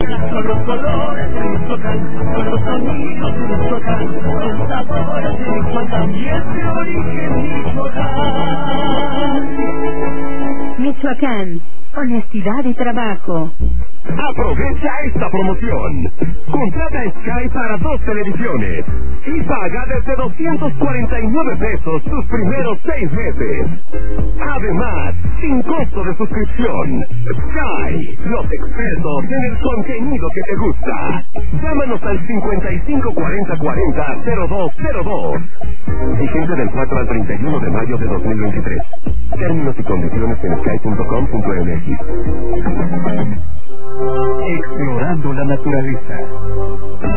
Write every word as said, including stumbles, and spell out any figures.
Son los colores de Michoacán, son los sonidos de Michoacán, son sabores de Michoacán y es de origen Michoacán. Michoacán, honestidad y trabajo. Aprovecha esta promoción. Contrata Sky para dos televisiones y paga desde doscientos cuarenta y nueve pesos tus primeros seis meses. Además, sin costo de suscripción. Sky, los expertos en el contenido que te gusta. Llámanos al cincuenta y cinco cuarenta cuarenta cero dos cero dos. Vigente del cuatro al treinta y uno de mayo de dos mil veintitrés. Términos y condiciones en sky punto com punto m x. Explorando la naturaleza.